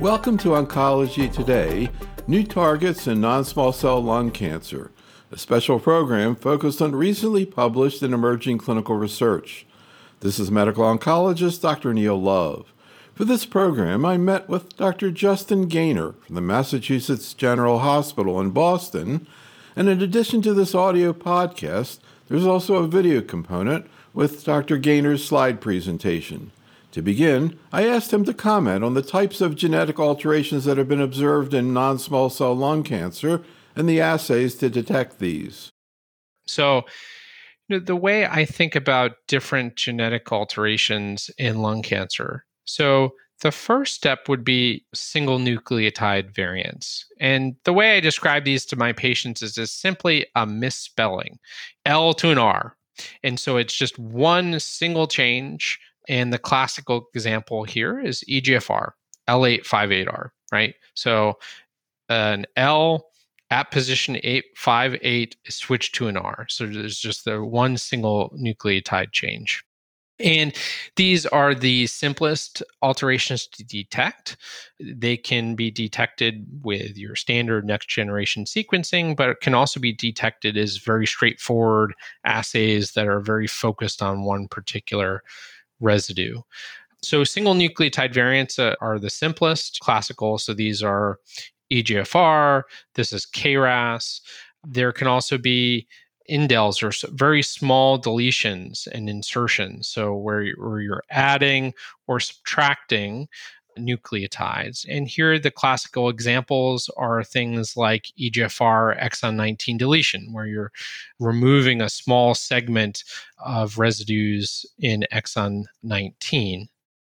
Welcome to Oncology Today, New Targets in Non-Small Cell Lung Cancer, a special program focused on recently published and emerging clinical research. This is medical oncologist Dr. Neil Love. For this program, I met with Dr. Justin Gaynor from the Massachusetts General Hospital in Boston, and in addition to this audio podcast, there's also a video component with Dr. Gaynor's slide presentation. To begin, I asked him to comment on the types of genetic alterations that have been observed in non-small cell lung cancer and the assays to detect these. So, the way I think about different genetic alterations in lung cancer. So, the first step would be single nucleotide variants. And the way I describe these to my patients is just simply a misspelling, L to an R. And so it's just one single change. And the classical example here is EGFR, L858R, right? So an L at position 858 is switched to an R. So there's just the one single nucleotide change. And these are the simplest alterations to detect. They can be detected with your standard next generation sequencing, but it can also be detected as very straightforward assays that are very focused on one particular residue. So single nucleotide variants are the simplest, classical. So these are EGFR, this is KRAS. There can also be indels or very small deletions and insertions. So where you're adding or subtracting nucleotides. And here the classical examples are things like EGFR exon 19 deletion, where you're removing a small segment of residues in exon 19.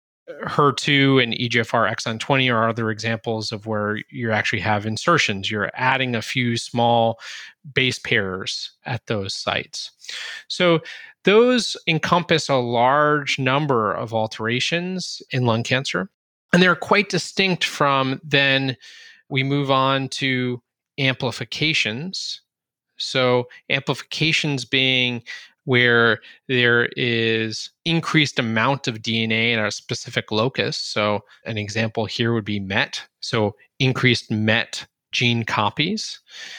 HER2 and EGFR exon 20 are other examples of where you actually have insertions. You're adding a few small base pairs at those sites. So those encompass a large number of alterations in lung cancer. And they're quite distinct from then we move on to amplifications. So amplifications being where there is increased amount of DNA in a specific locus. So an example here would be MET. So increased MET gene copies.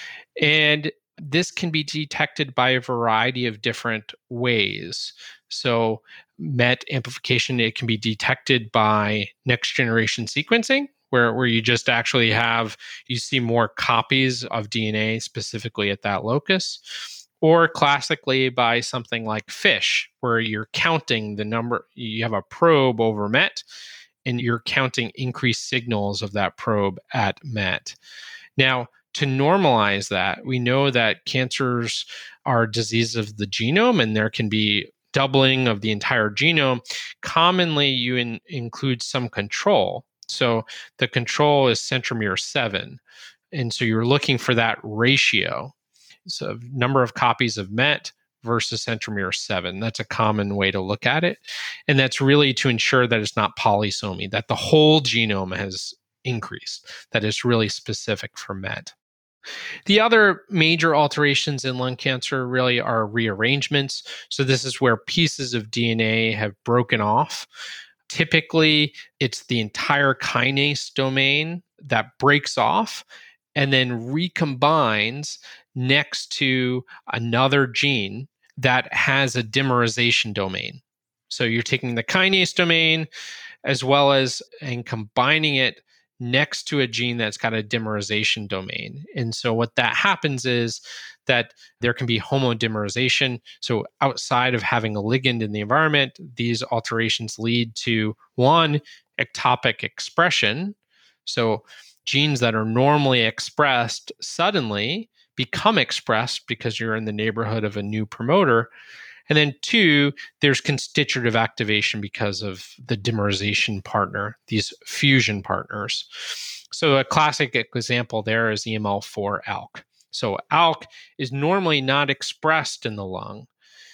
And this can be detected by a variety of different ways. So MET amplification, it can be detected by next generation sequencing, where you just actually you see more copies of DNA specifically at that locus, or classically by something like FISH, where you're counting the number, you have a probe over MET, and you're counting increased signals of that probe at MET. Now, to normalize that, we know that cancers are diseases of the genome, and there can be doubling of the entire genome. Commonly, you include some control. So the control is centromere 7. And so you're looking for that ratio. So number of copies of MET versus centromere 7. That's a common way to look at it. And that's really to ensure that it's not polysomy, that the whole genome has increased, that it's really specific for MET. The other major alterations in lung cancer really are rearrangements. So this is where pieces of DNA have broken off. Typically, it's the entire kinase domain that breaks off and then recombines next to another gene that has a dimerization domain. So you're taking the kinase domain as well as and combining it next to a gene that's got a dimerization domain. And so what that happens is that there can be homodimerization. So outside of having a ligand in the environment, these alterations lead to one, ectopic expression. So genes that are normally expressed suddenly become expressed because you're in the neighborhood of a new promoter. And then two, there's constitutive activation because of the dimerization partner, these fusion partners. So a classic example there is EML4 ALK. So ALK is normally not expressed in the lung.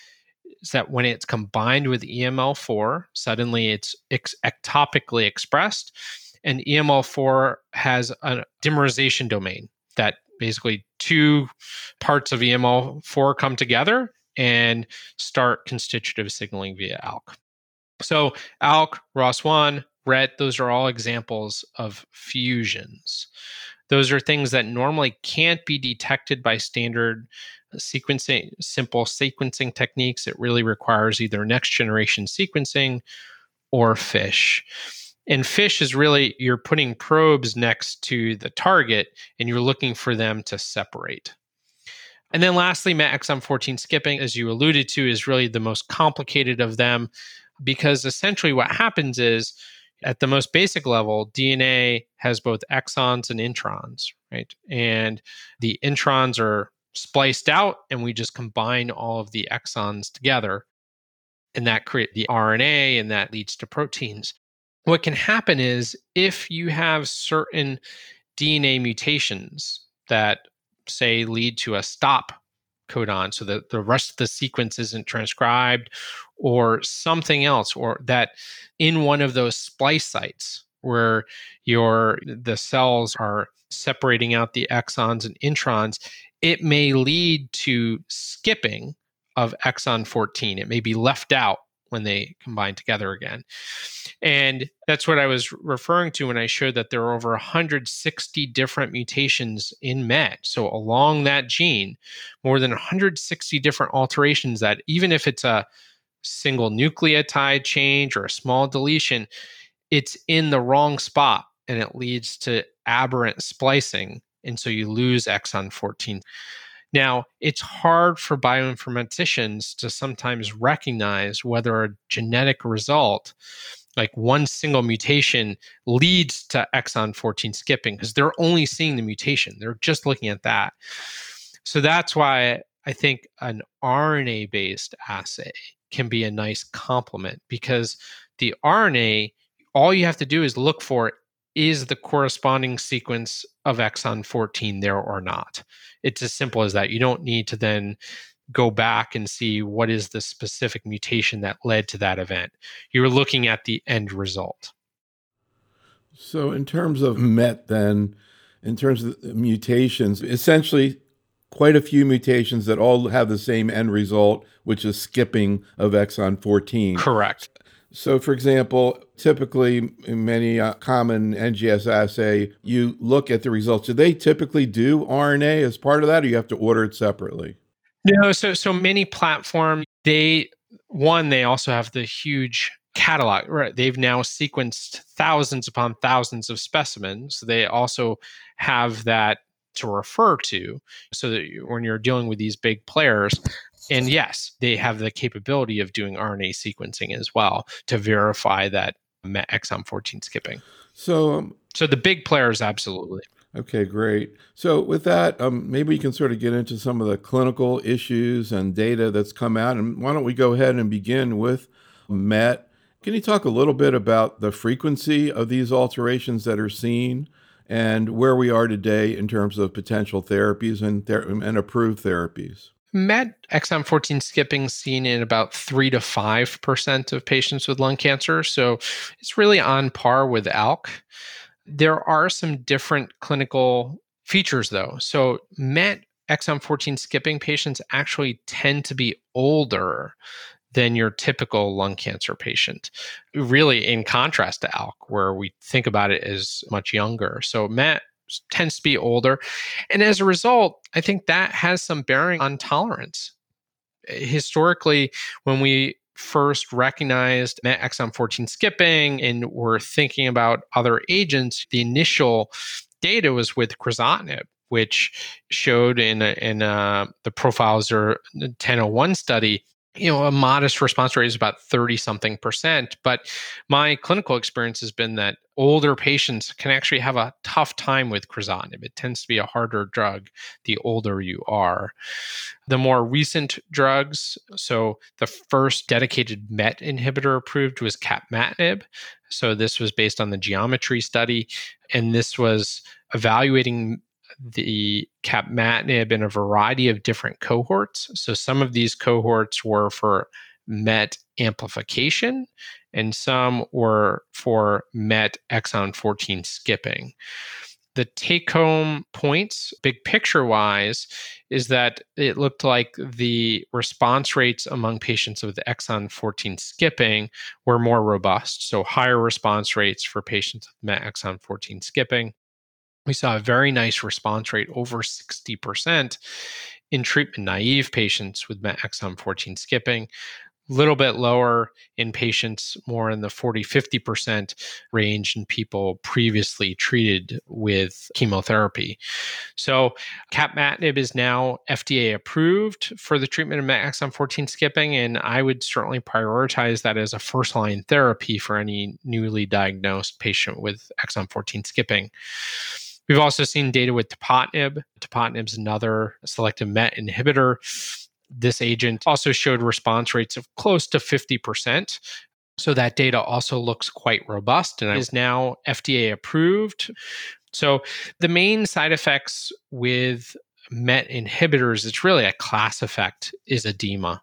It's that when it's combined with EML4, suddenly it's ectopically expressed. And EML4 has a dimerization domain that basically two parts of EML4 come together and start constitutive signaling via ALK. So ALK, ROS1, RET, those are all examples of fusions. Those are things that normally can't be detected by standard sequencing, simple sequencing techniques. It really requires either next generation sequencing or FISH. And FISH is really, you're putting probes next to the target and you're looking for them to separate. And then lastly, MET exon 14 skipping, as you alluded to, is really the most complicated of them, because essentially what happens is, at the most basic level, DNA has both exons and introns, right? And the introns are spliced out, and we just combine all of the exons together, and that creates the RNA, and that leads to proteins. What can happen is, if you have certain DNA mutations that, say, lead to a stop codon so that the rest of the sequence isn't transcribed, or something else, or that in one of those splice sites where the cells are separating out the exons and introns, it may lead to skipping of exon 14. It may be left out when they combine together again. And that's what I was referring to when I showed that there are over 160 different mutations in MET. So along that gene, more than 160 different alterations that, even if it's a single nucleotide change or a small deletion, it's in the wrong spot and it leads to aberrant splicing. And so you lose exon 14. Now, it's hard for bioinformaticians to sometimes recognize whether a genetic result, like one single mutation, leads to exon 14 skipping, because they're only seeing the mutation. They're just looking at that. So that's why I think an RNA-based assay can be a nice complement, because the RNA, all you have to do is look for, is the corresponding sequence of exon 14 there or not? It's as simple as that. You don't need to then go back and see what is the specific mutation that led to that event. You're looking at the end result. So in terms of MET then, in terms of mutations, essentially quite a few mutations that all have the same end result, which is skipping of exon 14. Correct. So, for example, typically in many common NGS assay, you look at the results. Do they typically do RNA as part of that, or you have to order it separately? No, so many platforms, they also have the huge catalog, right? They've now sequenced thousands upon thousands of specimens. So they also have that to refer to, so that when you're dealing with these big players. And yes, they have the capability of doing RNA sequencing as well to verify that exon 14 skipping. So the big players, absolutely. Okay, great. So with that, maybe we can sort of get into some of the clinical issues and data that's come out. And why don't we go ahead and begin with MET? Can you talk a little bit about the frequency of these alterations that are seen and where we are today in terms of potential therapies and approved therapies? MET exon 14 skipping seen in about 3 to 5% of patients with lung cancer. So it's really on par with ALK. There are some different clinical features, though. So MET exon 14 skipping patients actually tend to be older than your typical lung cancer patient, really in contrast to ALK, where we think about it as much younger. So MET tends to be older. And as a result, I think that has some bearing on tolerance. Historically, when we first recognized MET exon 14 skipping and were thinking about other agents, the initial data was with crizotinib, which showed in the ProfileZer 1001 study, a modest response rate is about 30-something%. But my clinical experience has been that older patients can actually have a tough time with crizotinib. It tends to be a harder drug the older you are. The more recent drugs, so the first dedicated MET inhibitor approved was capmatinib. So this was based on the Geometry study, and this was evaluating the capmatinib in a variety of different cohorts. So some of these cohorts were for MET amplification, and some were for MET exon 14 skipping. The take-home points, big picture-wise, is that it looked like the response rates among patients with exon 14 skipping were more robust. So higher response rates for patients with MET exon 14 skipping. We saw a very nice response rate, over 60%, in treatment-naive patients with MET exon 14 skipping. Little bit lower in patients more in the 40-50% range in people previously treated with chemotherapy. So capmatinib is now FDA approved for the treatment of MET exon 14 skipping, and I would certainly prioritize that as a first-line therapy for any newly diagnosed patient with exon 14 skipping. We've also seen data with tepotinib. Tepotinib is another selective MET inhibitor. This agent also showed response rates of close to 50%. So that data also looks quite robust and is now FDA approved. So the main side effects with MET inhibitors, it's really a class effect, is edema.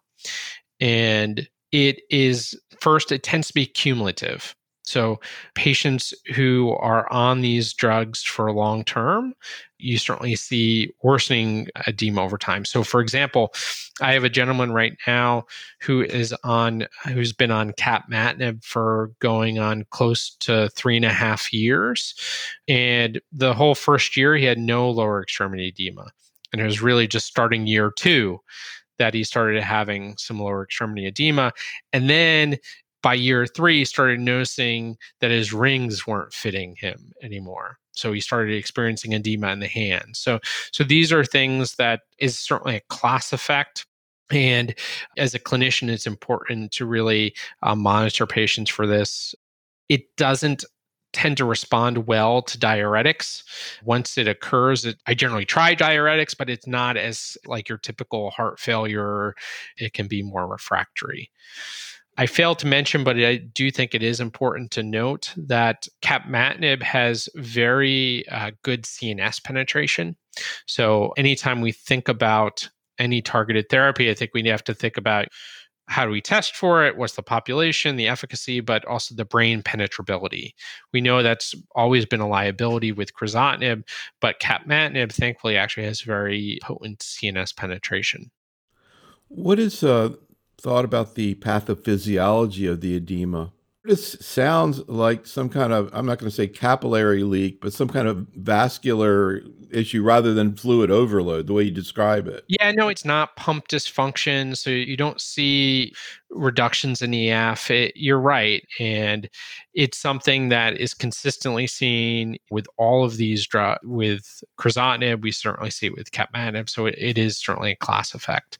And it is, first, it tends to be cumulative. So patients who are on these drugs for long term, you certainly see worsening edema over time. So for example, I have a gentleman right now who's been on capmatinib for going on close to 3.5 years. And the whole first year, he had no lower extremity edema. And it was really just starting year 2 that he started having some lower extremity edema. And then by year 3, started noticing that his rings weren't fitting him anymore. So he started experiencing edema in the hand. So these are things that is certainly a class effect. And as a clinician, it's important to really monitor patients for this. It doesn't tend to respond well to diuretics. Once it occurs, I generally try diuretics, but it's not as like your typical heart failure. It can be more refractory. I failed to mention, but I do think it is important to note that capmatinib has very good CNS penetration. So anytime we think about any targeted therapy, I think we have to think about how do we test for it, what's the population, the efficacy, but also the brain penetrability. We know that's always been a liability with crizotinib, but capmatinib thankfully actually has very potent CNS penetration. What is thought about the pathophysiology of the edema? This sounds like some kind of, I'm not going to say capillary leak, but some kind of vascular issue rather than fluid overload, the way you describe it. Yeah, no, it's not pump dysfunction. So you don't see reductions in EF. You're right. And it's something that is consistently seen with all of these drugs. With crizotinib, we certainly see it with capmatinib. So it is certainly a class effect.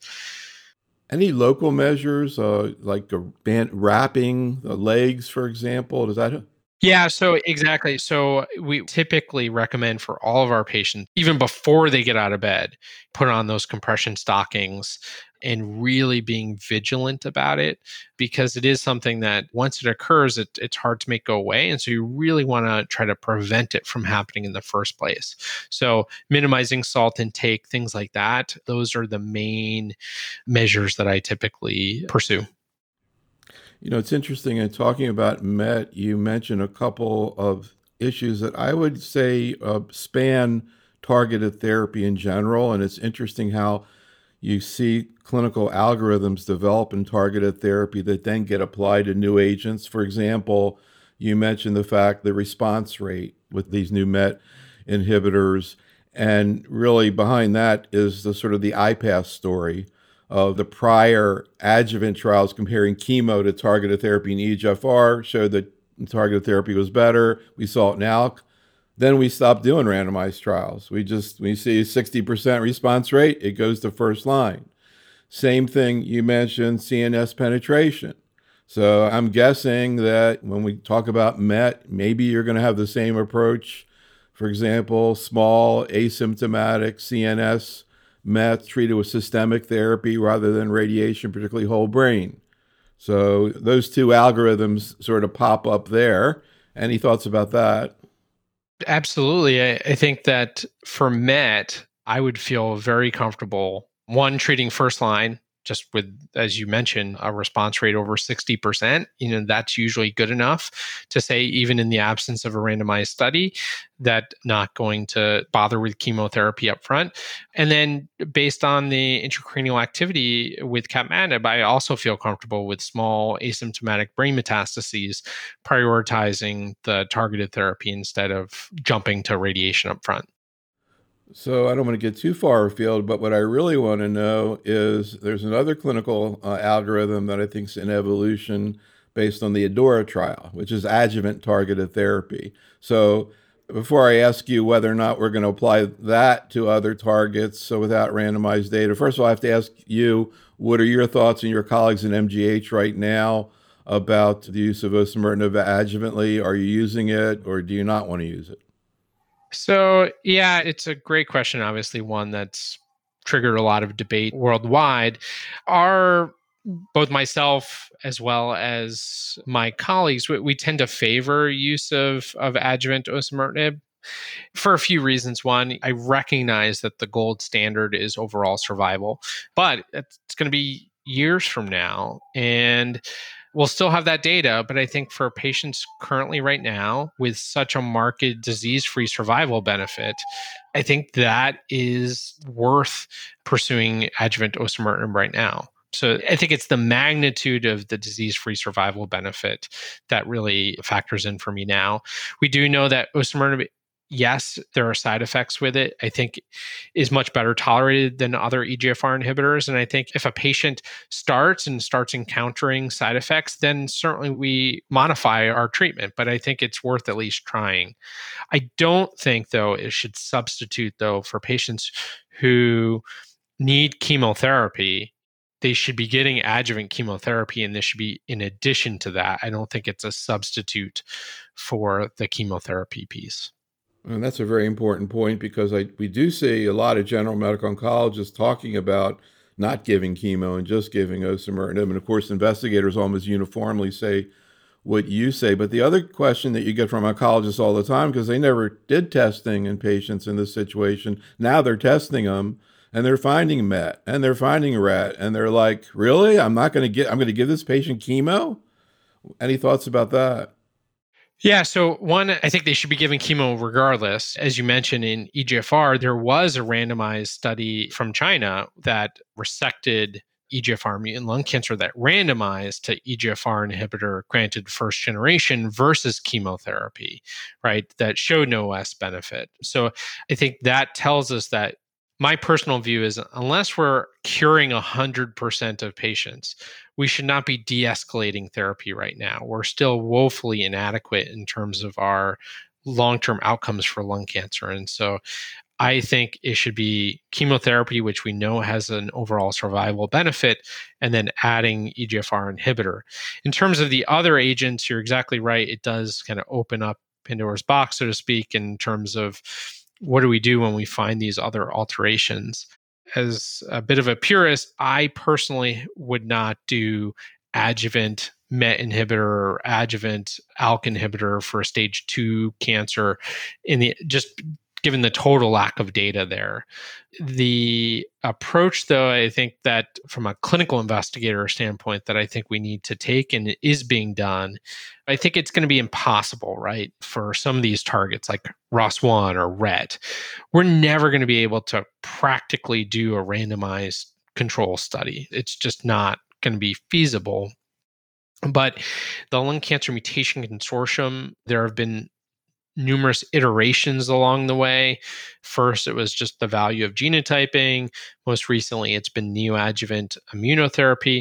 Any local measures, like a band wrapping the legs, for example? Does that? Yeah, so exactly. So we typically recommend for all of our patients, even before they get out of bed, put on those compression stockings and really being vigilant about it, because it is something that once it occurs, it's hard to make go away. And so you really want to try to prevent it from happening in the first place. So minimizing salt intake, things like that, those are the main measures that I typically pursue. You know, it's interesting in talking about MET, you mentioned a couple of issues that I would say span targeted therapy in general. And it's interesting how you see clinical algorithms develop in targeted therapy that then get applied to new agents. For example, you mentioned the fact the response rate with these new MET inhibitors. And really behind that is the sort of the IPASS story of the prior adjuvant trials comparing chemo to targeted therapy in EGFR showed that targeted therapy was better. We saw it now. Then we stopped doing randomized trials. We see a 60% response rate, it goes to first line. Same thing, you mentioned CNS penetration. So I'm guessing that when we talk about MET, maybe you're going to have the same approach. For example, small asymptomatic CNS MET treated with systemic therapy rather than radiation, particularly whole brain. So those two algorithms sort of pop up there. Any thoughts about that? Absolutely. I think that for MET, I would feel very comfortable, one, treating first line, just with, as you mentioned, a response rate over 60%, that's usually good enough to say, even in the absence of a randomized study, that not going to bother with chemotherapy up front. And then based on the intracranial activity with capmatinib, I also feel comfortable with small asymptomatic brain metastases, prioritizing the targeted therapy instead of jumping to radiation up front. So I don't want to get too far afield, but what I really want to know is there's another clinical algorithm that I think is in evolution based on the ADAURA trial, which is adjuvant targeted therapy. So before I ask you whether or not we're going to apply that to other targets, so without randomized data, first of all, I have to ask you, what are your thoughts and your colleagues in MGH right now about the use of osimertinib adjuvantly? Are you using it, or do you not want to use it? So, yeah, it's a great question. Obviously, one that's triggered a lot of debate worldwide. Our both myself as well as my colleagues, we tend to favor use of adjuvant osimertinib for a few reasons. One, I recognize that the gold standard is overall survival, but it's going to be years from now. And we'll still have that data, but I think for patients currently right now with such a marked disease-free survival benefit, I think that is worth pursuing adjuvant osimertinib right now. So I think it's the magnitude of the disease-free survival benefit that really factors in for me now. We do know that osimertinib, yes, there are side effects with it. I think is much better tolerated than other EGFR inhibitors. And I think if a patient starts encountering side effects, then certainly we modify our treatment. But I think it's worth at least trying. I don't think, though, it should substitute, though, for patients who need chemotherapy. They should be getting adjuvant chemotherapy, and this should be in addition to that. I don't think it's a substitute for the chemotherapy piece. And that's a very important point, because we do see a lot of general medical oncologists talking about not giving chemo and just giving osimertinib. And of course, investigators almost uniformly say what you say. But the other question that you get from oncologists all the time, because they never did testing in patients in this situation, now they're testing them and they're finding MET and they're finding RET, and they're like, really? I'm going to give this patient chemo? Any thoughts about that? Yeah, so one, I think they should be given chemo regardless. As you mentioned, in EGFR, there was a randomized study from China that resected EGFR mutant lung cancer that randomized to EGFR inhibitor granted first generation versus chemotherapy, right? That showed no OS benefit. So I think that tells us that my personal view is, unless we're curing 100% of patients, we should not be de-escalating therapy right now. We're still woefully inadequate in terms of our long-term outcomes for lung cancer. And so I think it should be chemotherapy, which we know has an overall survival benefit, and then adding EGFR inhibitor. In terms of the other agents, you're exactly right. It does kind of open up Pandora's box, so to speak, in terms of what do we do when we find these other alterations. As a bit of a purist, I personally would not do adjuvant MET inhibitor or adjuvant ALK inhibitor for stage 2 cancer, just given the total lack of data there. The approach, though, I think that from a clinical investigator standpoint, that I think we need to take, and it is being done, I think it's going to be impossible, right? For some of these targets like ROS1 or RET, we're never going to be able to practically do a randomized control study. It's just not going to be feasible. But the Lung Cancer Mutation Consortium, there have been numerous iterations along the way. First, it was just the value of genotyping. Most recently, it's been neoadjuvant immunotherapy.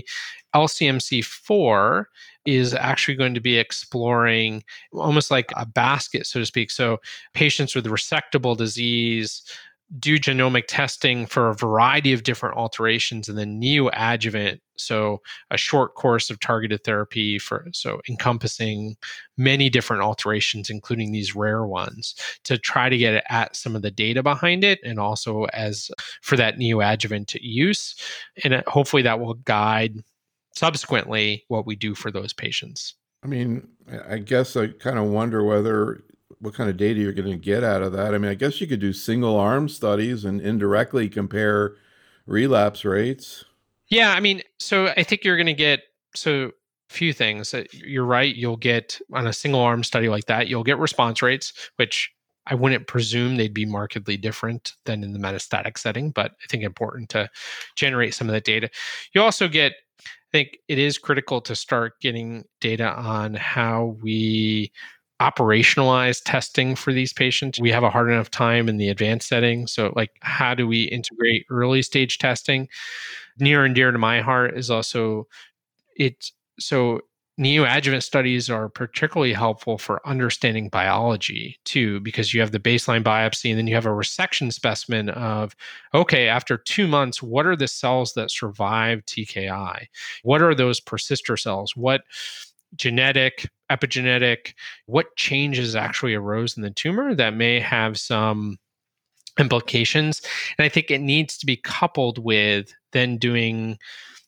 LCMC4 is actually going to be exploring almost like a basket, so to speak. So patients with resectable disease do genomic testing for a variety of different alterations, and then neoadjuvant, so a short course of targeted therapy so encompassing many different alterations, including these rare ones, to try to get at some of the data behind it, and also as for that neoadjuvant use. And hopefully that will guide subsequently what we do for those patients. I mean, I guess I kind of wonder what kind of data you're going to get out of that. I mean, I guess you could do single arm studies and indirectly compare relapse rates. Yeah, I mean, so I think you're going to get so few things. You're right. You'll get on a single arm study like that, you'll get response rates, which I wouldn't presume they'd be markedly different than in the metastatic setting, but I think important to generate some of that data. You also get, I think it is critical to start getting data on how we operationalize testing for these patients. We have a hard enough time in the advanced setting. So, like, how do we integrate early stage testing? Near and dear to my heart is also it's so neoadjuvant studies are particularly helpful for understanding biology too, because you have the baseline biopsy and then you have a resection specimen of, okay, after 2 months, what are the cells that survive TKI? What are those persister cells? What genetic, epigenetic, what changes actually arose in the tumor that may have some implications? And I think it needs to be coupled with then doing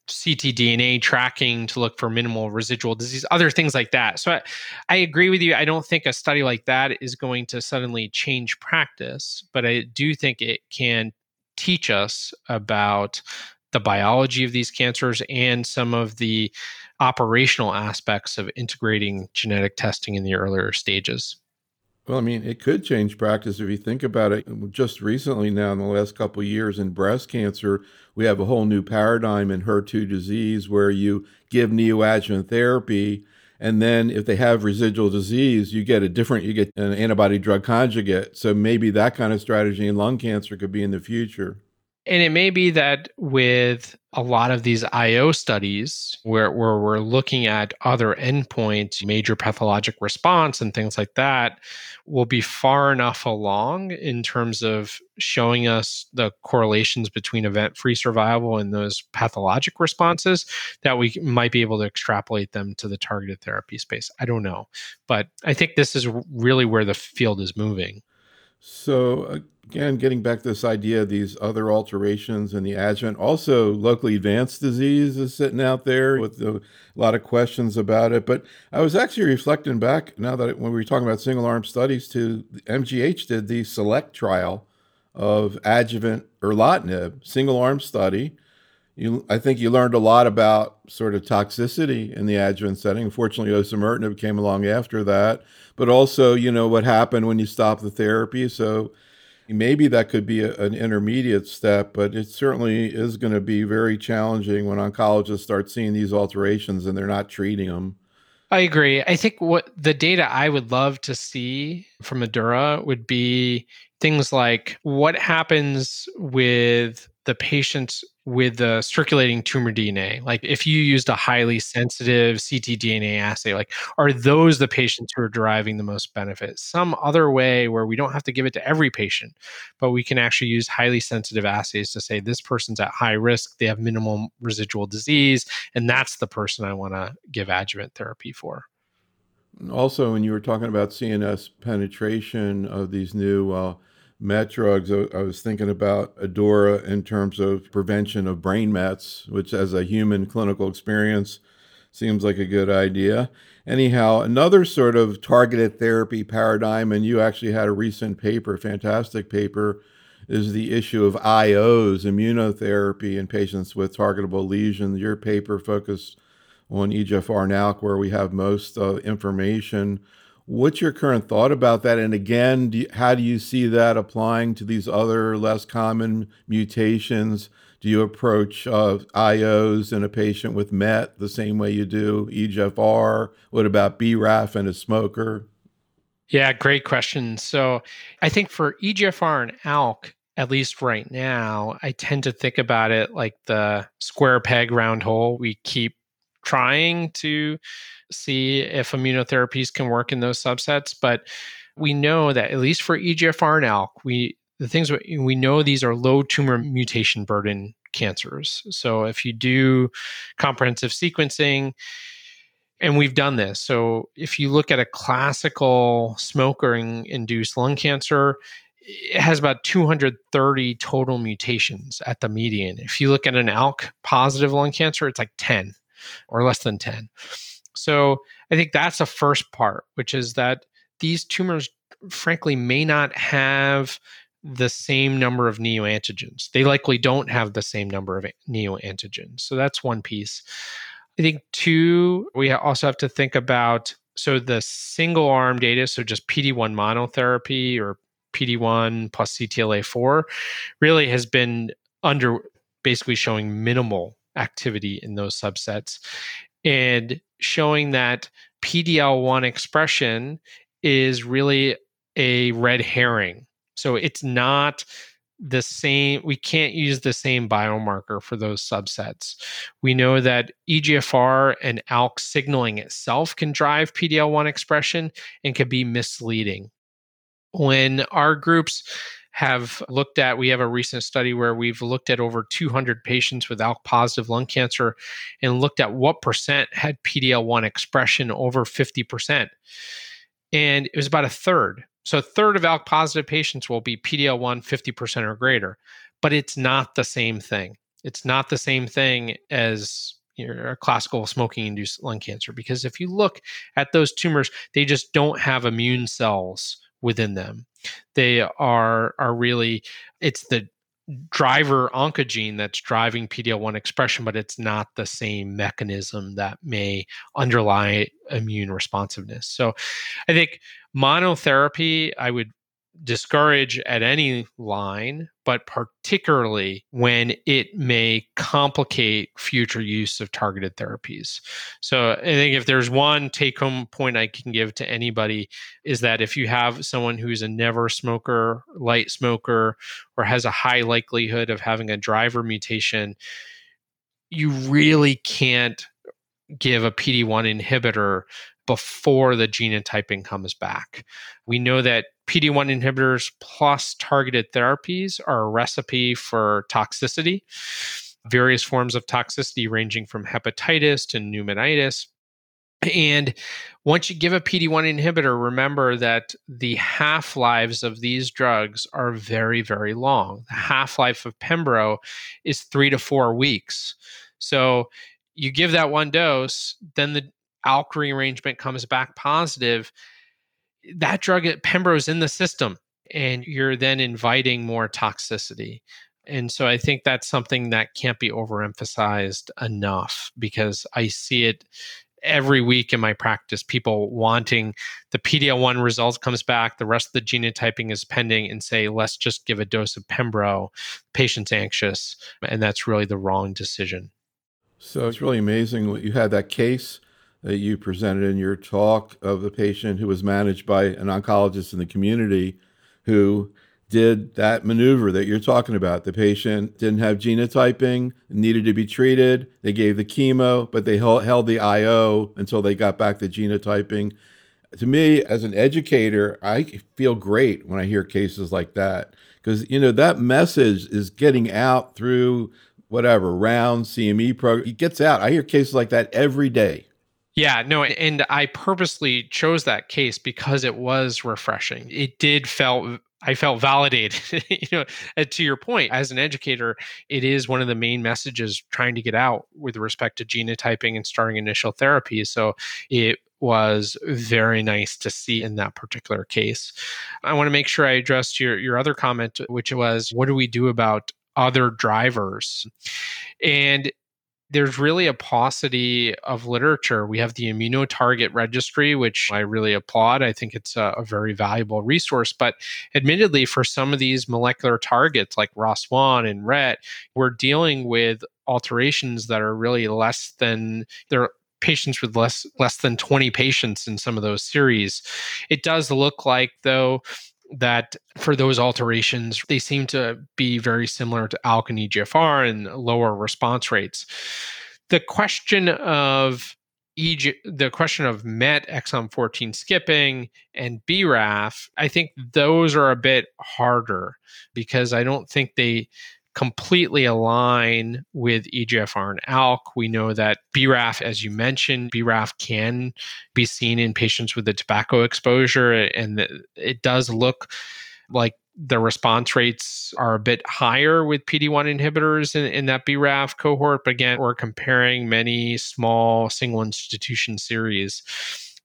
ctDNA tracking to look for minimal residual disease, other things like that. So I agree with you. I don't think a study like that is going to suddenly change practice, but I do think it can teach us about the biology of these cancers and some of the operational aspects of integrating genetic testing in the earlier stages. Well, I mean, it could change practice if you think about it. Just recently, now in the last couple of years in breast cancer, we have a whole new paradigm in HER2 disease where you give neoadjuvant therapy, and then if they have residual disease, you get an antibody drug conjugate. So maybe that kind of strategy in lung cancer could be in the future. And it may be that with a lot of these IO studies where we're looking at other endpoints, major pathologic response and things like that, will be far enough along in terms of showing us the correlations between event-free survival and those pathologic responses that we might be able to extrapolate them to the targeted therapy space. I don't know. But I think this is really where the field is moving. So again, getting back to this idea of these other alterations in the adjuvant, also locally advanced disease is sitting out there with a lot of questions about it. But I was actually reflecting back now that when we were talking about single arm studies to MGH did the SELECT trial of adjuvant erlotinib, single arm study. I think you learned a lot about sort of toxicity in the adjuvant setting. Unfortunately, osimertinib came along after that, but also, what happened when you stop the therapy. So maybe that could be an intermediate step, but it certainly is going to be very challenging when oncologists start seeing these alterations and they're not treating them. I agree. I think what the data I would love to see from ADAURA would be things like what happens with the patients with the circulating tumor DNA. Like if you used a highly sensitive ctDNA assay, like are those the patients who are deriving the most benefit? Some other way where we don't have to give it to every patient, but we can actually use highly sensitive assays to say this person's at high risk, they have minimal residual disease, and that's the person I want to give adjuvant therapy for. Also, when you were talking about CNS penetration of these new MET drugs, I was thinking about ADAURA in terms of prevention of brain mets, which, as a human clinical experience, seems like a good idea. Anyhow, another sort of targeted therapy paradigm, and you actually had a recent paper, fantastic paper, is the issue of IOs, immunotherapy in patients with targetable lesions. Your paper focused on EGFR and ALK, where we have most information. What's your current thought about that? And again, how do you see that applying to these other less common mutations? Do you approach IOs in a patient with MET the same way you do EGFR? What about BRAF and a smoker? Yeah, great question. So I think for EGFR and ALK, at least right now, I tend to think about it like the square peg round hole. We keep trying to see if immunotherapies can work in those subsets, but we know that at least for EGFR and ALK, we know these are low tumor mutation burden cancers. So if you do comprehensive sequencing, and we've done this. So if you look at a classical smoking induced lung cancer, it has about 230 total mutations at the median. If you look at an ALK positive lung cancer, it's like 10 or less than 10. So I think that's the first part, which is that these tumors, frankly, may not have the same number of neoantigens. They likely don't have the same number of neoantigens. So that's one piece. I think two, we also have to think about, so the single arm data, so just PD-1 monotherapy or PD-1 plus CTLA-4 really has been under basically showing minimal activity in those subsets and showing that PD-L1 expression is really a red herring. So it's not the same, we can't use the same biomarker for those subsets. We know that EGFR and ALK signaling itself can drive PD-L1 expression and can be misleading. When our groups have looked at, we have a recent study where we've looked at over 200 patients with ALK positive lung cancer and looked at what percent had PD-L1 expression over 50%. And it was about a third. So a third of ALK positive patients will be PD-L1 50% or greater, but it's not the same thing. It's not the same thing as your classical smoking-induced lung cancer, because if you look at those tumors, they just don't have immune cells within them. They are really, it's the driver oncogene that's driving PD-L1 expression, but it's not the same mechanism that may underlie immune responsiveness. So I think monotherapy, I would discourage at any line, but particularly when it may complicate future use of targeted therapies. So I think if there's one take-home point I can give to anybody is that if you have someone who's a never smoker, light smoker, or has a high likelihood of having a driver mutation, you really can't give a PD-1 inhibitor before the genotyping comes back. We know that PD-1 inhibitors plus targeted therapies are a recipe for toxicity, various forms of toxicity ranging from hepatitis to pneumonitis. And once you give a PD-1 inhibitor, remember that the half-lives of these drugs are very, very long. The half-life of Pembro is 3 to 4 weeks. So you give that one dose, then the ALK rearrangement comes back positive. That drug, Pembro, is in the system, and you're then inviting more toxicity. And so I think that's something that can't be overemphasized enough, because I see it every week in my practice, people wanting the PD-L1 result comes back, the rest of the genotyping is pending, and say, let's just give a dose of Pembro. Patient's anxious, and that's really the wrong decision. So it's really amazing what you had that case that you presented in your talk of the patient who was managed by an oncologist in the community who did that maneuver that you're talking about. The patient didn't have genotyping, needed to be treated. They gave the chemo, but they held the IO until they got back to genotyping. To me, as an educator, I feel great when I hear cases like that, because, that message is getting out through whatever, rounds, CME program. It gets out. I hear cases like that every day. Yeah, no, and I purposely chose that case because it was refreshing. I felt validated. To your point, as an educator, it is one of the main messages trying to get out with respect to genotyping and starting initial therapy. So it was very nice to see in that particular case. I want to make sure I addressed your other comment, which was, what do we do about other drivers? And there's really a paucity of literature. We have the Immunotarget Registry, which I really applaud. I think it's a very valuable resource. But admittedly, for some of these molecular targets like ROS1 and RET, we're dealing with alterations that are really there are patients with less than 20 patients in some of those series. It does look like, though, that for those alterations, they seem to be very similar to ALK and EGFR and lower response rates. The question of MET exon 14 skipping and BRAF, I think those are a bit harder, because I don't think they completely align with EGFR and ALK. We know that BRAF, as you mentioned, BRAF can be seen in patients with a tobacco exposure, and it does look like the response rates are a bit higher with PD-1 inhibitors in that BRAF cohort. But again, we're comparing many small single institution series.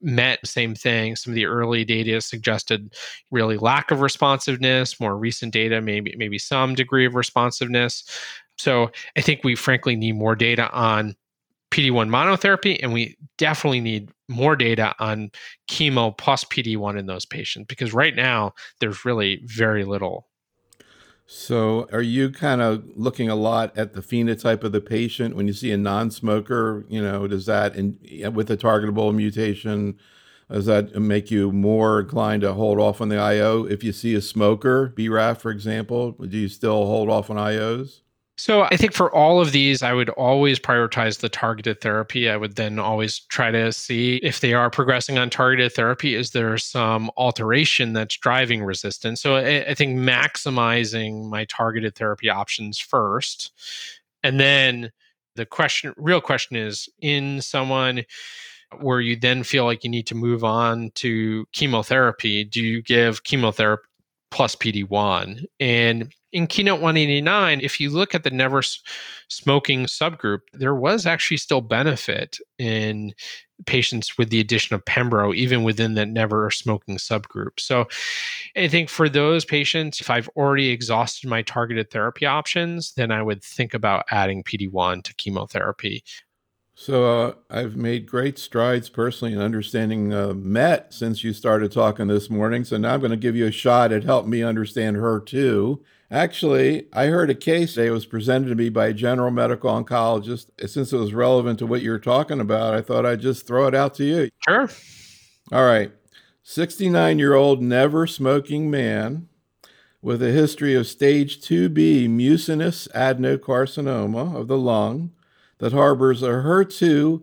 MET, same thing. Some of the early data suggested really lack of responsiveness. More recent data, maybe some degree of responsiveness. So I think we frankly need more data on PD-1 monotherapy, and we definitely need more data on chemo plus PD-1 in those patients, because right now there's really very little. So are you kind of looking a lot at the phenotype of the patient when you see a non-smoker, does that, with a targetable mutation, does that make you more inclined to hold off on the IO? If you see a smoker, BRAF, for example, do you still hold off on IOs? So I think for all of these, I would always prioritize the targeted therapy. I would then always try to see if they are progressing on targeted therapy, is there some alteration that's driving resistance? So I think maximizing my targeted therapy options first. And then the real question is, in someone where you then feel like you need to move on to chemotherapy, do you give chemotherapy plus PD-1? And in Keynote 189, if you look at the never smoking subgroup, there was actually still benefit in patients with the addition of Pembro, even within the never smoking subgroup. So I think for those patients, if I've already exhausted my targeted therapy options, then I would think about adding PD-1 to chemotherapy. So I've made great strides personally in understanding MET since you started talking this morning. So now I'm going to give you a shot at helping me understand HER2. Actually, I heard a case today was presented to me by a general medical oncologist. Since it was relevant to what you're talking about, I thought I'd just throw it out to you. Sure. All right. 69-year-old never smoking man with a history of stage 2B mucinous adenocarcinoma of the lung that harbors a HER2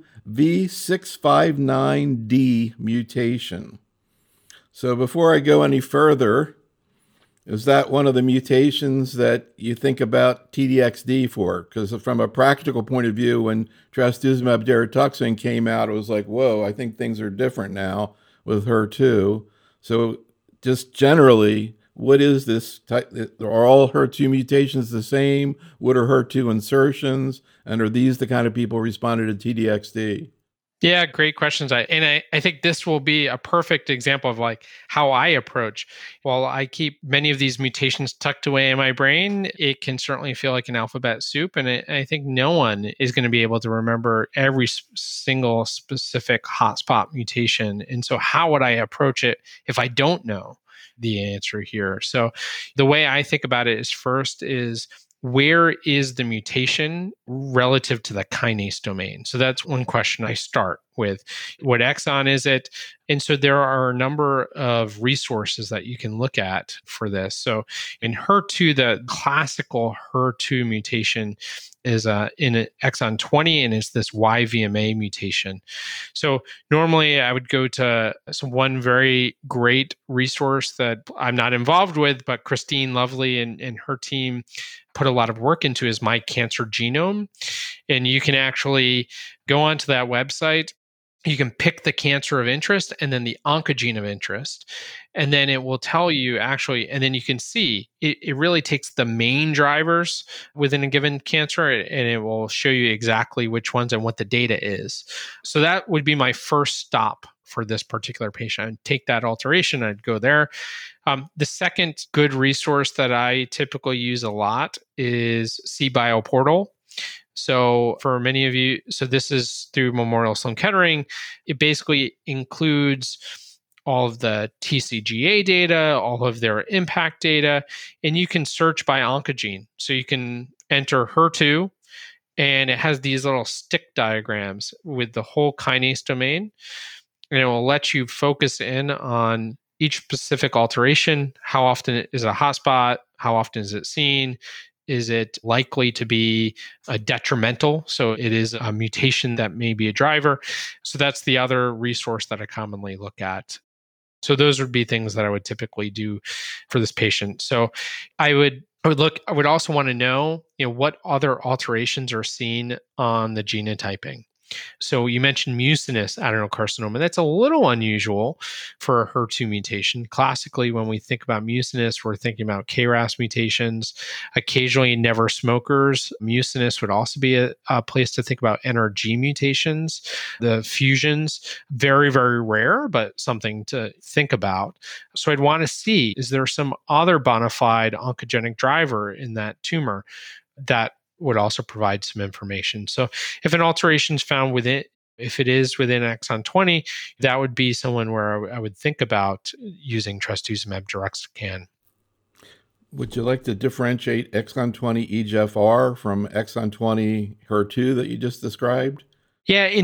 V659D mutation. So before I go any further, is that one of the mutations that you think about TDXD for? Because from a practical point of view, when trastuzumab deruxtecan came out, it was like, whoa, I think things are different now with HER2. So just generally, what is this type? Are all HER2 mutations the same? What are HER2 insertions? And are these the kind of people responded to TDXD? Yeah, great questions. I think this will be a perfect example of like how I approach. While I keep many of these mutations tucked away in my brain, it can certainly feel like an alphabet soup. And I think no one is going to be able to remember every single specific hotspot mutation. And so how would I approach it if I don't know the answer here? So the way I think about it is, first is, where is the mutation relative to the kinase domain? So that's one question I start with. What exon is it? And so there are a number of resources that you can look at for this. So in HER2, the classical HER2 mutation is in exon 20, and it's this YVMA mutation. So normally I would go to one very great resource that I'm not involved with, but Christine Lovely and her team put a lot of work into, is My Cancer Genome. And you can actually go onto that website. You can pick the cancer of interest and then the oncogene of interest. And then it will tell you actually, and then you can see it really takes the main drivers within a given cancer, and it will show you exactly which ones and what the data is. So that would be my first stop for this particular patient. I'd take that alteration, I'd go there. The second good resource that I typically use a lot is CBioPortal. So for many of you, so this is through Memorial Sloan Kettering. It basically includes all of the TCGA data, all of their impact data, and you can search by oncogene. So you can enter HER2, and it has these little stick diagrams with the whole kinase domain, and it will let you focus in on each specific alteration. How often is it a hotspot? How often is it seen? Is it likely to be a detrimental? So it is a mutation that may be a driver. So that's the other resource that I commonly look at. So those would be things that I would typically do for this patient. So I would also want to know, what other alterations are seen on the genotyping. So you mentioned mucinous adenocarcinoma. That's a little unusual for a HER2 mutation. Classically, when we think about mucinous, we're thinking about KRAS mutations. Occasionally, never smokers. Mucinous would also be a place to think about NRG mutations. The fusions, very, very rare, but something to think about. So I'd want to see, is there some other bona fide oncogenic driver in that tumor that would also provide some information. So if an alteration is found within, if it is within exon 20, that would be someone where I would think about using trastuzumab deruxtecan. Would you like to differentiate exon 20 EGFR from exon 20 HER2 that you just described? Yeah, and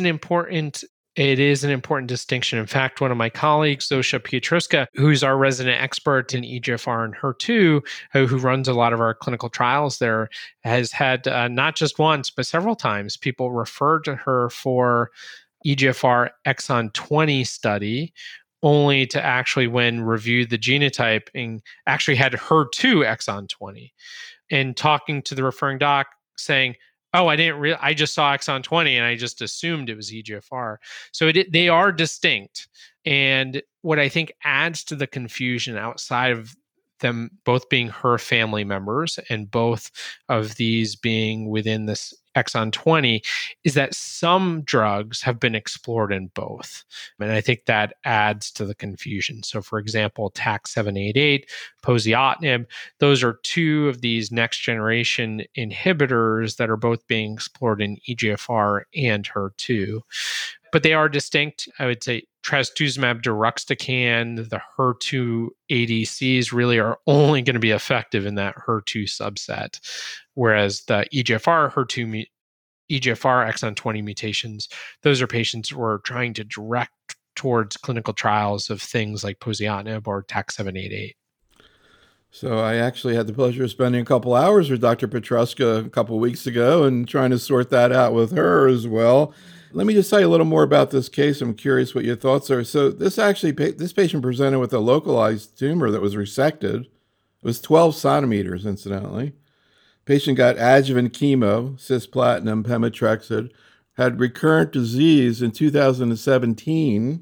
it is an important distinction. In fact, one of my colleagues, Zosha Piotrowska, who's our resident expert in EGFR and HER2, who runs a lot of our clinical trials there, has had not just once, but several times people refer to her for EGFR exon 20 study, only to actually, when reviewed the genotype, and actually had HER2 exon 20. And talking to the referring doc saying, oh, I just saw exon 20 and I just assumed it was EGFR. So they are distinct. And what I think adds to the confusion outside of them both being her family members and both of these being within this exon 20 is that some drugs have been explored in both. And I think that adds to the confusion. So for example, TAK-788, poziotinib, those are two of these next generation inhibitors that are both being explored in EGFR and HER2. But they are distinct. I would say trastuzumab deruxtecan, the HER2 ADCs really are only going to be effective in that HER2 subset, whereas the EGFR exon 20 mutations, those are patients we're trying to direct towards clinical trials of things like poziotinib or TAK-788. So I actually had the pleasure of spending a couple hours with Dr. Piotrowska a couple of weeks ago and trying to sort that out with her as well. Let me just tell you a little more about this case. I'm curious what your thoughts are. So this patient presented with a localized tumor that was resected. It was 12 centimeters, incidentally. Patient got adjuvant chemo, cisplatin, pemetrexed, had recurrent disease in 2017,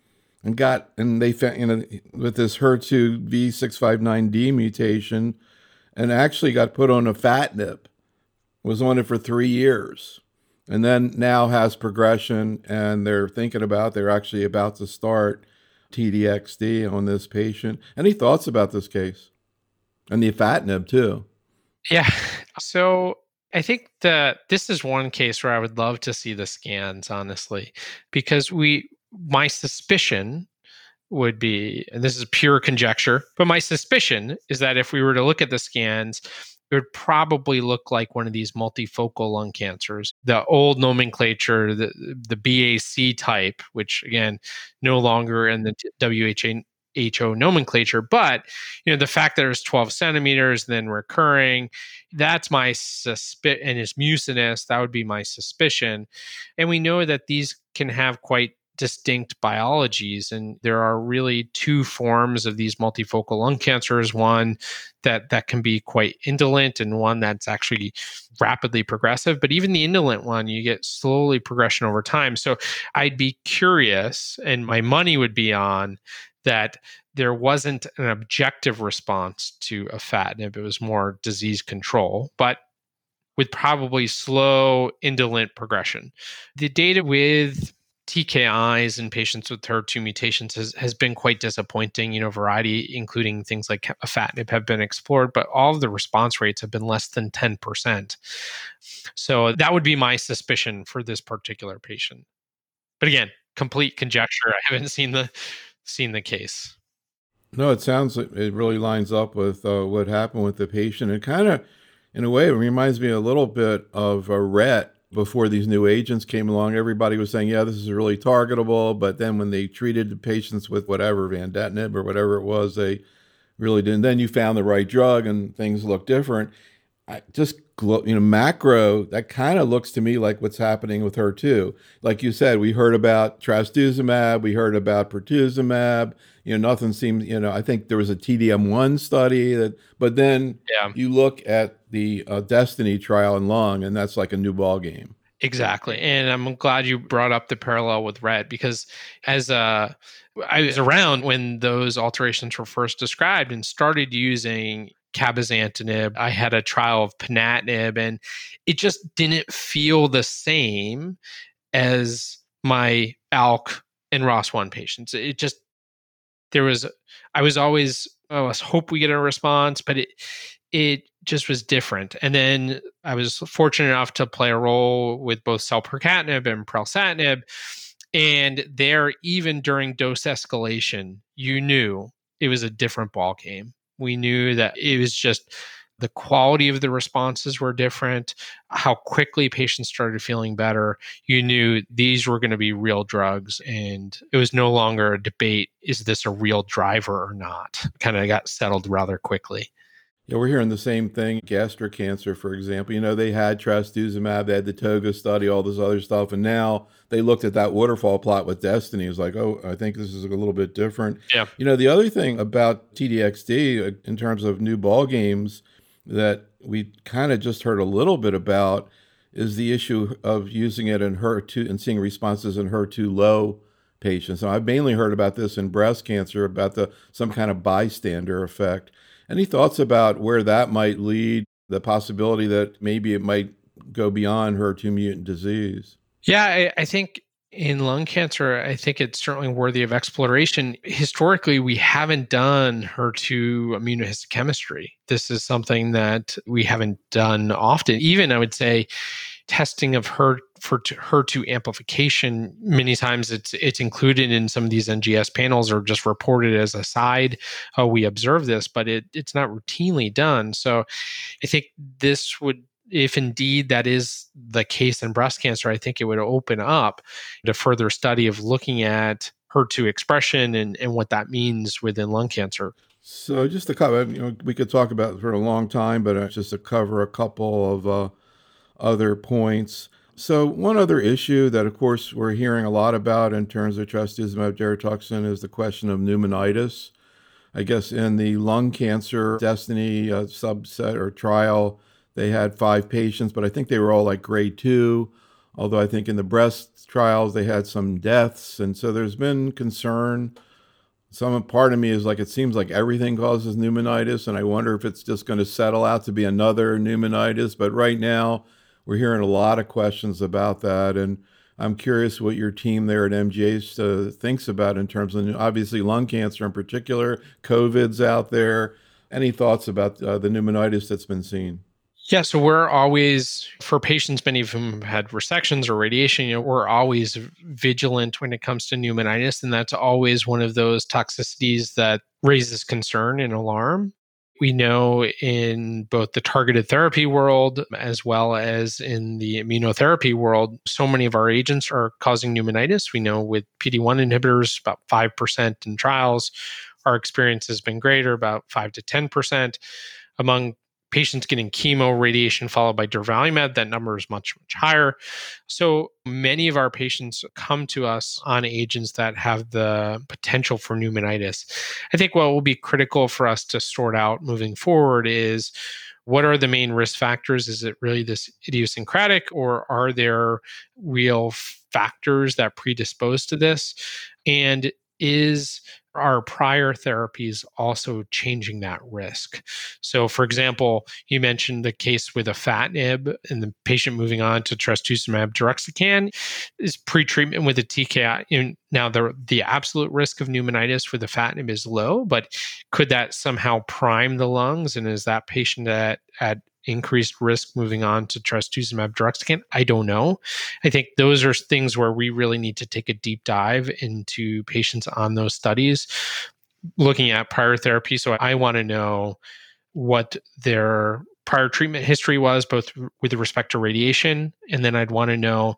and they found, with this HER2 V659D mutation, and actually got put on afatinib. Was on it for 3 years. And then now has progression, and they're actually about to start TDXD on this patient. Any thoughts about this case? And the afatinib too. Yeah. So I think that this is one case where I would love to see the scans, honestly, because my suspicion would be, and this is pure conjecture, but my suspicion is that if we were to look at the scans, it would probably look like one of these multifocal lung cancers. The old nomenclature, the BAC type, which again, no longer in the WHO nomenclature, but the fact that there's 12 centimeters, then recurring, that's my suspicion, and it's mucinous, that would be my suspicion. And we know that these can have quite distinct biologies, and there are really two forms of these multifocal lung cancers, one that can be quite indolent and one that's actually rapidly progressive. But even the indolent one, you get slowly progression over time. So I'd be curious, and my money would be on that there wasn't an objective response to afatinib. It was more disease control, but with probably slow indolent progression. The data with TKIs in patients with HER2 mutations has been quite disappointing. A variety, including things like afatinib, have been explored, but all of the response rates have been less than 10%. So that would be my suspicion for this particular patient. But again, complete conjecture. I haven't seen the case. No, it sounds like it really lines up with what happened with the patient. It kind of, in a way, it reminds me a little bit of a RET. Before these new agents came along, everybody was saying, yeah, this is really targetable. But then when they treated the patients with whatever, vandetanib or whatever it was, they really didn't. Then you found the right drug and things look different. Macro, that kind of looks to me like what's happening with HER2. Like you said, we heard about trastuzumab, we heard about pertuzumab. Nothing seems, I think there was a TDM1 study but then you look at the Destiny trial in lung, and that's like a new ball game. Exactly. And I'm glad you brought up the parallel with Rett because I was around when those alterations were first described and started using cabozantinib. I had a trial of ponatinib and it just didn't feel the same as my ALK and ROS1 patients. It just there was I was always let's hope we get a response, but it just was different. And then I was fortunate enough to play a role with both selpercatinib and pralsetinib. And there, even during dose escalation, you knew it was a different ball game. We knew that it was just the quality of the responses were different, how quickly patients started feeling better. You knew these were going to be real drugs, and it was no longer a debate, is this a real driver or not? Kind of got settled rather quickly. Yeah, we're hearing the same thing. Gastric cancer, for example, they had trastuzumab, they had the TOGA study, all this other stuff, and now they looked at that waterfall plot with Destiny. It was like, oh, I think this is a little bit different. Yeah. The other thing about TDXD in terms of new ball games that we kind of just heard a little bit about is the issue of using it in HER2 and seeing responses in HER2 low patients. So I've mainly heard about this in breast cancer, about some kind of bystander effect. Any thoughts about where that might lead, the possibility that maybe it might go beyond HER2 mutant disease? Yeah, I think in lung cancer, I think it's certainly worthy of exploration. Historically, we haven't done HER2 immunohistochemistry. This is something that we haven't done often. Even, I would say, testing of HER2 amplification, many times it's included in some of these NGS panels or just reported as a side. Oh, we observe this, but it's not routinely done. So I think this would, if indeed that is the case in breast cancer, I think it would open up to further study of looking at HER2 expression and what that means within lung cancer. So just to cover, we could talk about it for a long time, but just to cover a couple of other points. So one other issue that, of course, we're hearing a lot about in terms of trastuzumab deruxtecan is the question of pneumonitis. I guess in the lung cancer Destiny subset or trial, they had 5 patients, but I think they were all like grade 2. Although I think in the breast trials, they had some deaths. And so there's been concern. Some part of me is like, it seems like everything causes pneumonitis. And I wonder if it's just going to settle out to be another pneumonitis. But right now, we're hearing a lot of questions about that. And I'm curious what your team there at MGH thinks about in terms of, obviously, lung cancer in particular. COVID's out there. Any thoughts about the pneumonitis that's been seen? Yeah, so we're always, for patients, many of whom had resections or radiation, we're always vigilant when it comes to pneumonitis. And that's always one of those toxicities that raises concern and alarm. We know in both the targeted therapy world as well as in the immunotherapy world, so many of our agents are causing pneumonitis. We know with PD-1 inhibitors, about 5% in trials. Our experience has been greater, about 5 to 10%. Among patients getting chemo, radiation, followed by durvalumab, that number is much, much higher. So many of our patients come to us on agents that have the potential for pneumonitis. I think what will be critical for us to sort out moving forward is, what are the main risk factors? Is it really this idiosyncratic, or are there real factors that predispose to this? And is our prior therapies also changing that risk? So, for example, you mentioned the case with afatinib and the patient moving on to trastuzumab deruxtecan is pretreatment with a TKI. Now, the absolute risk of pneumonitis with afatinib is low, but could that somehow prime the lungs? And is that patient at increased risk moving on to trastuzumab deruxtecan? I don't know. I think those are things where we really need to take a deep dive into patients on those studies, looking at prior therapy. So I want to know what their prior treatment history was, both with respect to radiation, and then I'd want to know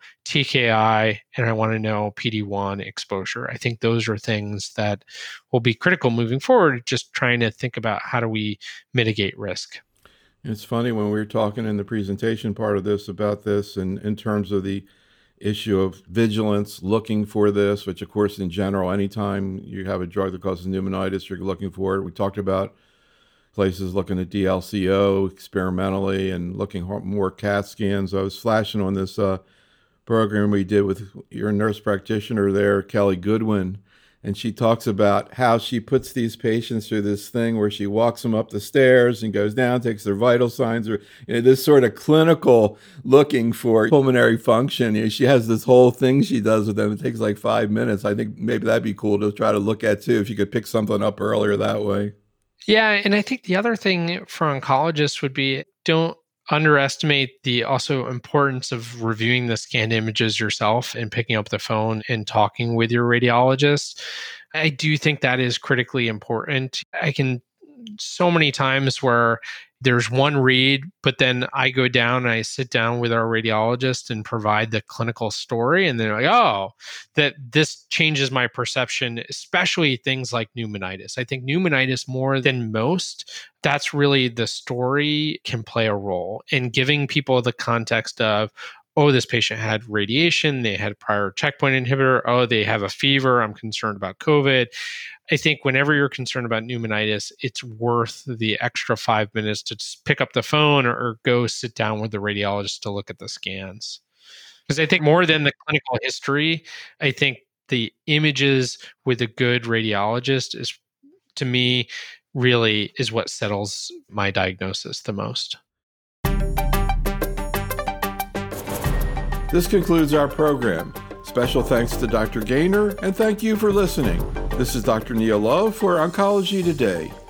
TKI, and I want to know PD-1 exposure. I think those are things that will be critical moving forward, just trying to think about how do we mitigate risk. It's funny when we were talking in the presentation part of this about this, and in terms of the issue of vigilance, looking for this, which of course in general, anytime you have a drug that causes pneumonitis, you're looking for it. We talked about places looking at DLCO experimentally and looking more CAT scans. I was flashing on this program we did with your nurse practitioner there, Kelly Goodwin. And she talks about how she puts these patients through this thing where she walks them up the stairs and goes down, takes their vital signs, or this sort of clinical looking for pulmonary function. She has this whole thing she does with them. It takes like 5 minutes. I think maybe that'd be cool to try to look at too, if you could pick something up earlier that way. Yeah, and I think the other thing for oncologists would be, don't underestimate the also importance of reviewing the scanned images yourself and picking up the phone and talking with your radiologist. I do think that is critically important. I can so many times where there's one read, but then I go down and I sit down with our radiologist and provide the clinical story. And they're like, oh, that this changes my perception, especially things like pneumonitis. I think pneumonitis, more than most, that's really the story can play a role in giving people the context of, oh, this patient had radiation, they had a prior checkpoint inhibitor, oh, they have a fever, I'm concerned about COVID. I think whenever you're concerned about pneumonitis, it's worth the extra 5 minutes to just pick up the phone or go sit down with the radiologist to look at the scans. Because I think more than the clinical history, I think the images with a good radiologist is, to me, really is what settles my diagnosis the most. This concludes our program. Special thanks to Dr. Gaynor, and thank you for listening. This is Dr. Neil Love for Oncology Today.